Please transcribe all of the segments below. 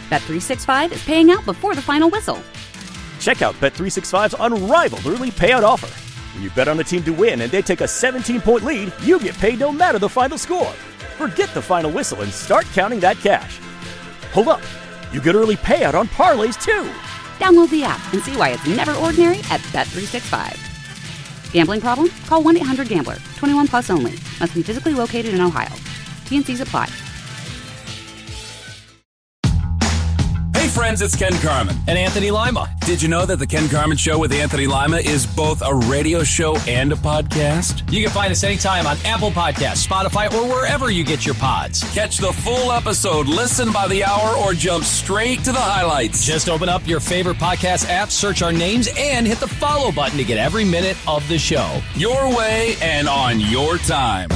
Bet365 is paying out before the final whistle. Check out Bet365's unrivaled early payout offer. When you bet on a team to win and they take a 17-point lead, you get paid no matter the final score. Forget the final whistle and start counting that cash. Hold up. You get early payout on parlays, too. Download the app and see why it's never ordinary at Bet365. Gambling problem? Call 1-800-GAMBLER. 21 plus only. Must be physically located in Ohio. T&Cs apply. Hey friends, it's Ken Carman. And Anthony Lima. Did you know that the Ken Carman Show with Anthony Lima is both a radio show and a podcast? You can find us anytime on Apple Podcasts, Spotify, or wherever you get your pods. Catch the full episode, listen by the hour, or jump straight to the highlights. Just open up your favorite podcast app, search our names, and hit the follow button to get every minute of the show. Your way and on your time.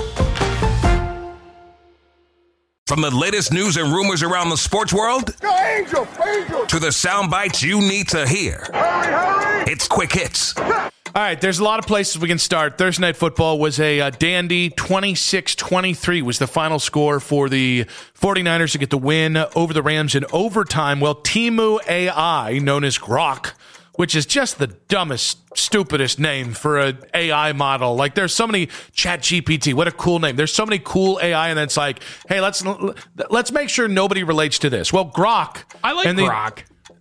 From the latest news and rumors around the sports world Go Angel! to the sound bites you need to hear. Hurry! It's Quick Hits. All right, there's a lot of places we can start. Thursday Night Football was a dandy 26-23 was the final score for the 49ers to get the win over the Rams in overtime. Well, Temu AI, known as Grok, which is just the dumbest, stupidest name for an AI model. Like, there's so many ChatGPT. What a cool name. There's so many cool AI, and then it's like, hey, let's make sure nobody relates to this. Well, Grok. I like Grok.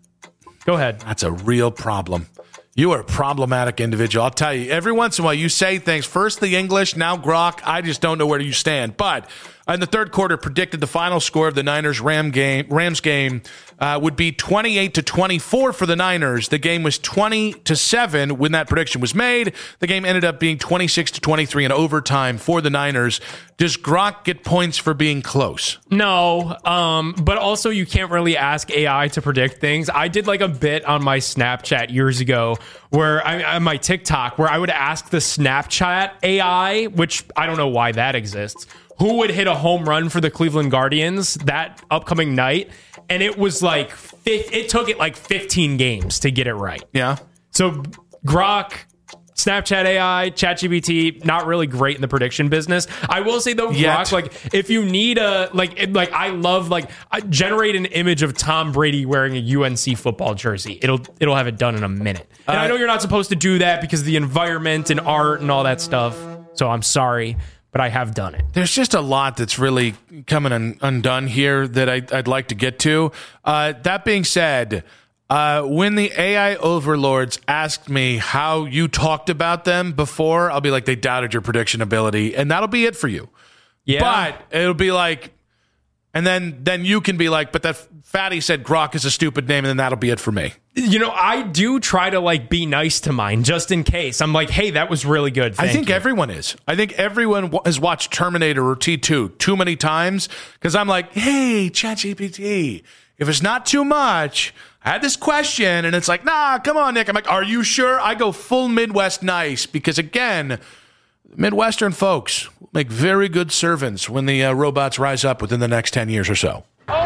Go ahead. That's a real problem. You are a problematic individual. I'll tell you, every once in a while you say things, first the English, now Grok. I just don't know where you stand. But in the third quarter, predicted the final score of the Niners-Rams game would be 28-24 for the Niners. The game was 20-7 when that prediction was made. The game ended up being 26-23 in overtime for the Niners. Does Grok get points for being close? No, but also you can't really ask AI to predict things. I did like a bit on my Snapchat years ago where on my TikTok where I would ask the Snapchat AI, which I don't know why that exists, who would hit a home run for the Cleveland Guardians that upcoming night. And it was like, it took it like 15 games to get it right. Yeah. So Grok, Snapchat AI, ChatGPT, not really great in the prediction business. I will say though, Grok, like if you need I love generate an image of Tom Brady wearing a UNC football jersey. It'll have it done in a minute. And I know you're not supposed to do that because of the environment and art and all that stuff. So I'm sorry, but I have done it. There's just a lot that's really coming undone here that I'd like to get to. That being said, when the AI overlords asked me how you talked about them before, I'll be like, they doubted your prediction ability, and that'll be it for you. Yeah. But it'll be like, and then you can be like, but that fatty said Grok is a stupid name, and then that'll be it for me. You know, I do try to be nice to mine just in case. I'm like, hey, that was really good. I think you. everyone is. I think everyone has watched Terminator or T2 too many times because I'm like, hey, ChatGPT, if it's not too much, I had this question, and it's like, nah, come on, Nick. I'm like, are you sure? I go full Midwest nice because, again, Midwestern folks make very good servants when the robots rise up within the next 10 years or so.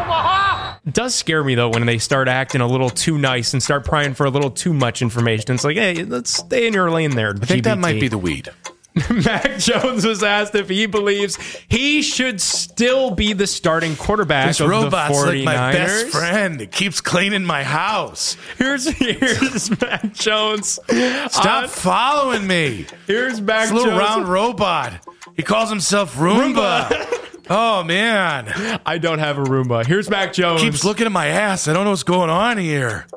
It does scare me, though, when they start acting a little too nice and start prying for a little too much information. It's like, hey, let's stay in your lane there, I think that might be the weed. Mac Jones was asked if he believes he should still be the starting quarterback this of the 49ers. This robot's like my best friend. It keeps cleaning my house. Here's Mac Jones. Stop following me. Here's Mac Jones. This little Jones. round robot. He calls himself Roomba. Oh, man. I don't have a Roomba. Here's Mac Jones. Keeps looking at my ass. I don't know what's going on here.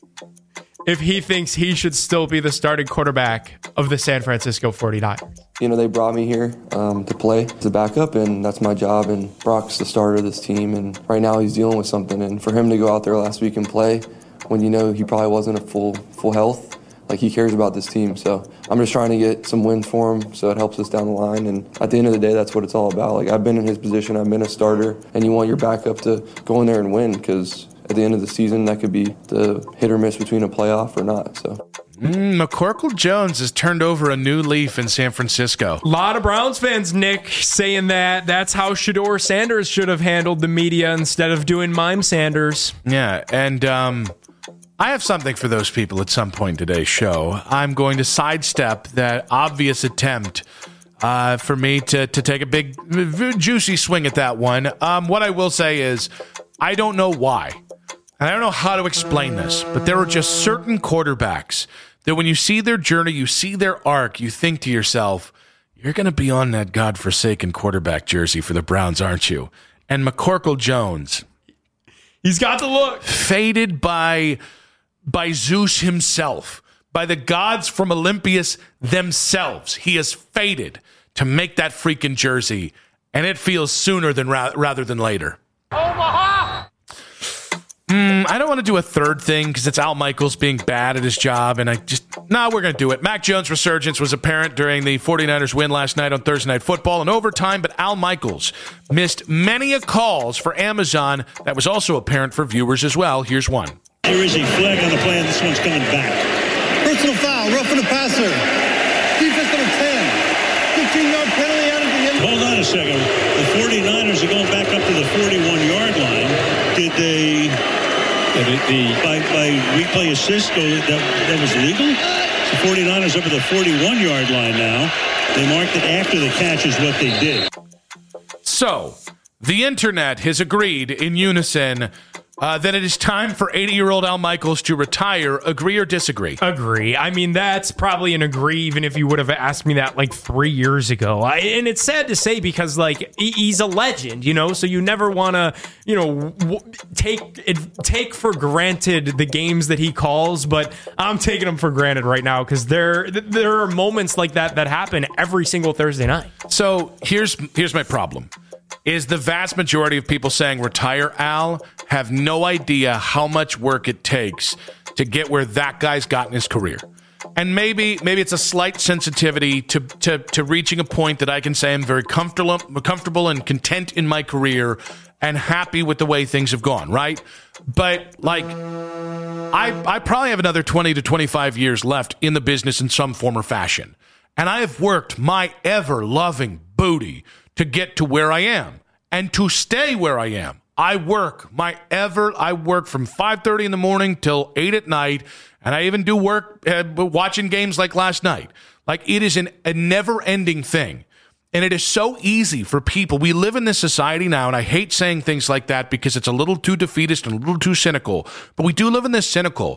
If he thinks he should still be the starting quarterback of the San Francisco 49ers. You know, they brought me here to play as a backup, and that's my job. And Brock's the starter of this team, and right now he's dealing with something. And for him to go out there last week and play when you know he probably wasn't at full health, like he cares about this team. So I'm just trying to get some wins for him so it helps us down the line. And at the end of the day, that's what it's all about. Like, I've been in his position, I've been a starter, and you want your backup to go in there and win because at the end of the season, that could be the hit or miss between a playoff or not. So McCorkle Jones has turned over a new leaf in San Francisco. A lot of Browns fans, Nick, saying that's how Shedeur Sanders should have handled the media instead of doing Mime Sanders. Yeah, and I have something for those people at some point in today's show. I'm going to sidestep that obvious attempt for me to take a big, juicy swing at that one. What I will say is, I don't know why. And I don't know how to explain this, but there are just certain quarterbacks that when you see their journey, you see their arc, you think to yourself, you're going to be on that godforsaken quarterback jersey for the Browns, aren't you? And McCorkle Jones, he's got the look. Faded by Zeus himself, by the gods from Olympias themselves. He is fated to make that freaking jersey, and it feels sooner than rather than later. Omaha! I don't want to do a third thing because it's Al Michaels being bad at his job, and we're going to do it. Mac Jones' resurgence was apparent during the 49ers win last night on Thursday Night Football in overtime, but Al Michaels missed many a calls for Amazon. That was also apparent for viewers as well. Here's one. There is a flag on the play, and this one's coming back. Personal foul, roughing the passer. Defense number 10. 15-yard penalty out of the end. Hold on a second. The 49ers are going back up to the 41-yard line. Did they... By replay assist, that was legal? The 49ers up at the 41-yard line now. They marked it after the catch is what they did. So, the internet has agreed in unison that it is time for 80-year-old Al Michaels to retire. Agree or disagree? Agree. I mean, that's probably an agree, even if you would have asked me that like 3 years ago. And it's sad to say because, like, he's a legend, so you never want to, take for granted the games that he calls, but I'm taking them for granted right now because there are moments like that happen every single Thursday night. So here's my problem. Is the vast majority of people saying retire Al have no idea how much work it takes to get where that guy's got in his career. And maybe it's a slight sensitivity to reaching a point that I can say I'm very comfortable and content in my career and happy with the way things have gone, right? But, like, I probably have another 20 to 25 years left in the business in some form or fashion. And I have worked my ever-loving booty to get to where I am and to stay where I am. I work from 5:30 in the morning till 8 at night, and I even do work watching games like last night. Like, it is a never-ending thing, and it is so easy for people. We live in this society now, and I hate saying things like that because it's a little too defeatist and a little too cynical, but we do live in this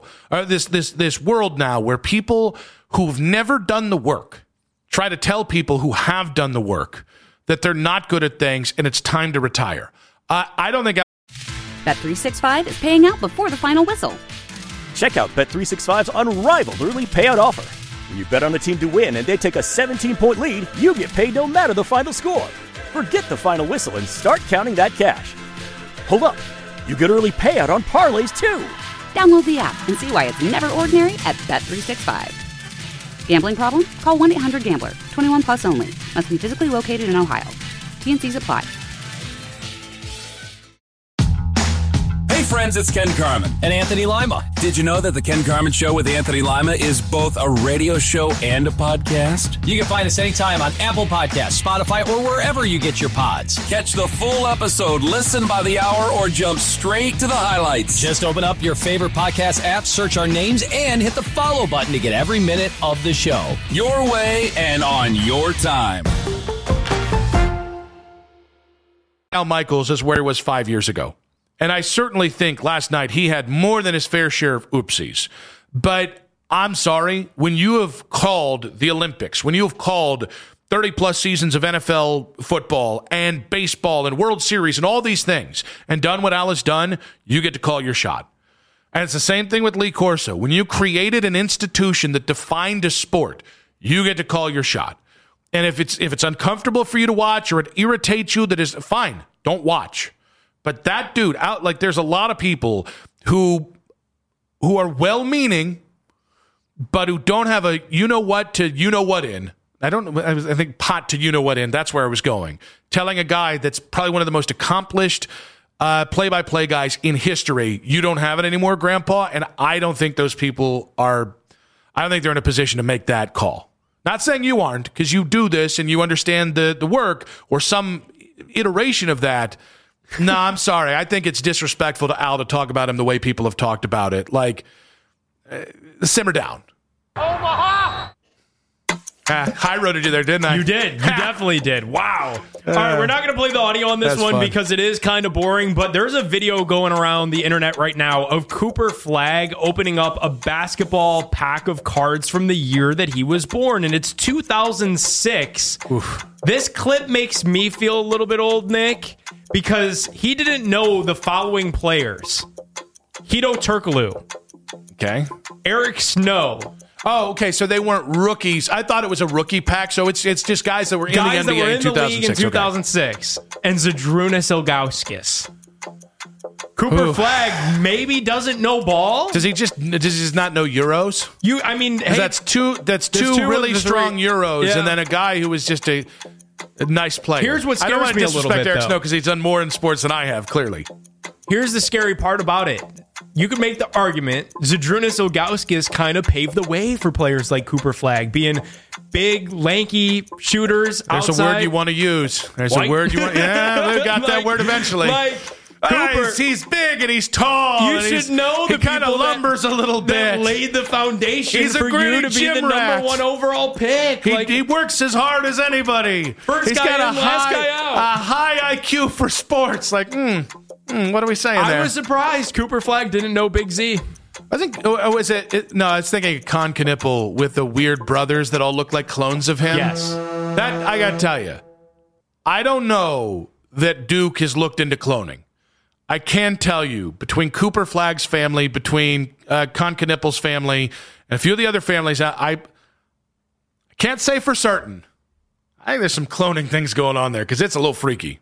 this world now where people who've never done the work try to tell people who have done the work that they're not good at things and it's time to retire. I don't think... Bet365 is paying out before the final whistle. Check out Bet365's unrivaled early payout offer. When you bet on a team to win and they take a 17-point lead, you get paid no matter the final score. Forget the final whistle and start counting that cash. Hold up. You get early payout on parlays, too. Download the app and see why it's never ordinary at Bet365. Gambling problem? Call 1-800-GAMBLER. 21 plus only. Must be physically located in Ohio. T&Cs apply. Hey friends, it's Ken Carman. And Anthony Lima. Did you know that the Ken Carman Show with Anthony Lima is both a radio show and a podcast? You can find us anytime on Apple Podcasts, Spotify, or wherever you get your pods. Catch the full episode, listen by the hour, or jump straight to the highlights. Just open up your favorite podcast app, search our names, and hit the follow button to get every minute of the show. Your way and on your time. Al Michaels is where he was 5 years ago. And I certainly think last night he had more than his fair share of oopsies. But I'm sorry, when you have called the Olympics, when you have called 30-plus seasons of NFL football and baseball and World Series and all these things and done what Al has done, you get to call your shot. And it's the same thing with Lee Corso. When you created an institution that defined a sport, you get to call your shot. And if it's uncomfortable for you to watch or it irritates you, that is fine. Don't watch. But that dude, there's a lot of people who are well-meaning, but who don't have a you-know-what to you-know-what in. I think pot to you-know-what in. That's where I was going. Telling a guy that's probably one of the most accomplished play-by-play guys in history, you don't have it anymore, Grandpa. And I don't think those people I don't think they're in a position to make that call. Not saying you aren't, because you do this and you understand the work or some iteration of that. No, I'm sorry. I think it's disrespectful to Al to talk about him the way people have talked about it. Like, simmer down. Omaha! High-roaded you there, didn't I? You did. You definitely did. Wow. All right, we're not going to play the audio on this one fun. Because it is kind of boring, but there's a video going around the internet right now of Cooper Flagg opening up a basketball pack of cards from the year that he was born, and it's 2006. Oof. This clip makes me feel a little bit old, Nick, because he didn't know the following players. Hedo Turkoglu. Okay. Eric Snow. Oh, okay. So they weren't rookies. I thought it was a rookie pack. So it's just guys that were in the NBA in 2006. In 2006. Okay. And Zydrunas Ilgauskas. Cooper Flagg maybe doesn't know ball. Does he just not know Euros? That's two really strong Euros, and then a guy who was just a nice player. Here's what scares me a little bit. I don't want to disrespect Eric Snow because he's done more in sports than I have. Clearly. Here's the scary part about it. You could make the argument Zydrunas Ilgauskas kind of paved the way for players like Cooper Flagg, being big, lanky shooters outside. There's a word you want to use. There's a word you want. Yeah, we got that word eventually. Cooper, he's big and he's tall. You should know the he kind of lumbers a little bit. That laid the foundation for you to be the number one overall pick. He works as hard as anybody. He's got a high IQ for sports. What are we saying there? I was surprised Cooper Flagg didn't know Big Z. I think, no, I was thinking of Con Knipple with the weird brothers that all look like clones of him. Yes. That, I got to tell you, I don't know that Duke has looked into cloning. I can tell you, between Cooper Flagg's family, between Con Knipple's family, and a few of the other families, I can't say for certain. I think there's some cloning things going on there because it's a little freaky.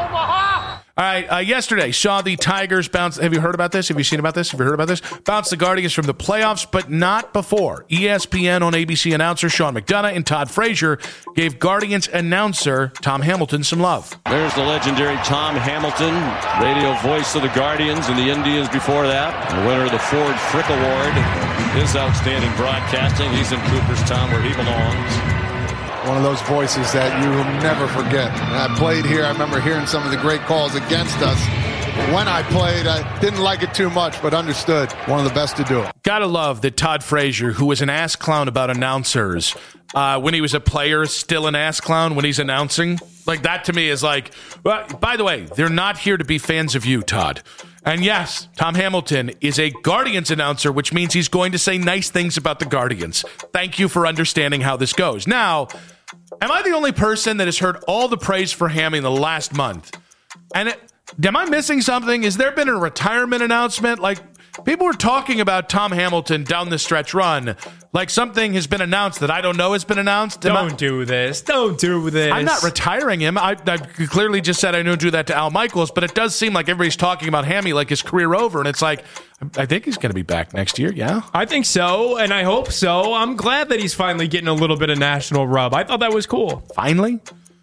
All right, yesterday saw the Tigers bounce. Have you heard about this? Have you seen about this? Have you heard about this? Bounce the Guardians from the playoffs, but not before. ESPN on ABC announcer Sean McDonough and Todd Frazier gave Guardians announcer Tom Hamilton some love. There's the legendary Tom Hamilton, radio voice of the Guardians and the Indians before that. The winner of the Ford Frick Award. His outstanding broadcasting. He's in Cooperstown where he belongs. One of those voices that you will never forget. When I played here, I remember hearing some of the great calls against us. When I played, I didn't like it too much, but understood. One of the best to do it. Gotta love that Todd Frazier, who was an ass clown about announcers, when he was a player, is still an ass clown when he's announcing. Like, that to me is like, well, by the way, they're not here to be fans of you, Todd. And yes, Tom Hamilton is a Guardians announcer, which means he's going to say nice things about the Guardians. Thank you for understanding how this goes. Now, am I the only person that has heard all the praise for Hammy in the last month? And am I missing something? Has there been a retirement announcement? Like, people were talking about Tom Hamilton down the stretch run. Like something has been announced that I don't know has been announced. Don't do this. Don't do this. I'm not retiring him. I clearly just said I don't do that to Al Michaels, but it does seem like everybody's talking about Hammy like his career over. And it's like, I think he's going to be back next year. Yeah, I think so. And I hope so. I'm glad that he's finally getting a little bit of national rub. I thought that was cool. Finally?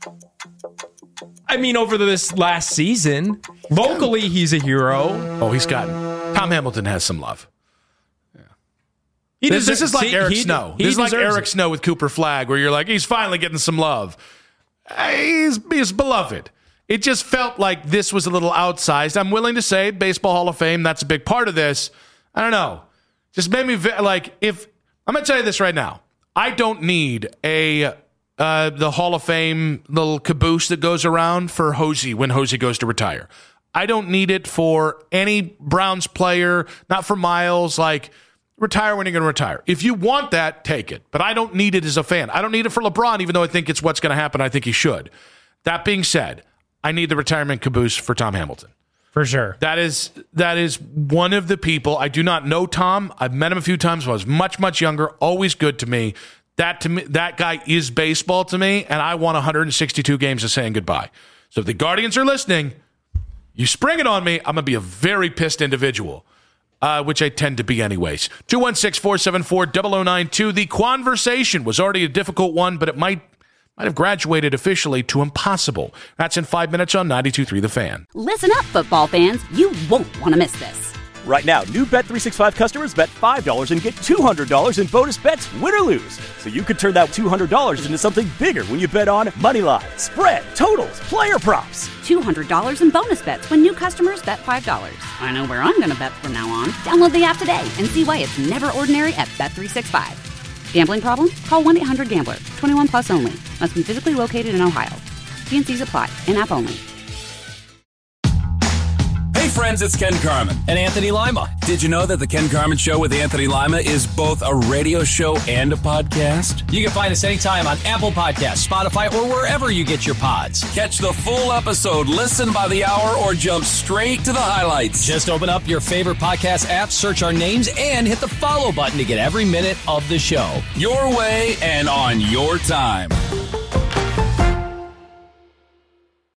I mean, over this last season, locally, he's a hero. Oh, Tom Hamilton has some love. This is like Eric Snow. This is like Eric Snow with Cooper Flagg, where you're like, he's finally getting some love. He's beloved. It just felt like this was a little outsized. I'm willing to say Baseball Hall of Fame, that's a big part of this. I don't know. Just made me like, if I'm going to tell you this right now. I don't need the Hall of Fame little caboose that goes around for Hosey when Hosey goes to retire. I don't need it for any Browns player, not for Miles. Like, retire when you're going to retire. If you want that, take it. But I don't need it as a fan. I don't need it for LeBron, even though I think it's what's going to happen. I think he should. That being said, I need the retirement caboose for Tom Hamilton. For sure. That is one of the people. I do not know Tom. I've met him a few times when I was much, much younger. Always good to me. That guy is baseball to me, and I want 162 games of saying goodbye. So if the Guardians are listening, you spring it on me, I'm going to be a very pissed individual, which I tend to be anyways. 216-474-0092. The conversation was already a difficult one, but it might have graduated officially to impossible. That's in 5 minutes on 92.3 The Fan. Listen up, football fans. You won't want to miss this. Right now, new Bet365 customers bet $5 and get $200 in bonus bets, win or lose. So you could turn that $200 into something bigger when you bet on moneyline, spread, totals, player props. $200 in bonus bets when new customers bet $5. I know where I'm going to bet from now on. Download the app today and see why it's never ordinary at Bet365. Gambling problem? Call 1-800-GAMBLER. 21 plus only. Must be physically located in Ohio. T&Cs apply. In-app only. Hey friends, it's Ken Carman. And Anthony Lima. Did you know that The Ken Carman Show with Anthony Lima is both a radio show and a podcast? You can find us anytime on Apple Podcasts, Spotify, or wherever you get your pods. Catch the full episode, listen by the hour, or jump straight to the highlights. Just open up your favorite podcast app, search our names, and hit the follow button to get every minute of the show. Your way and on your time.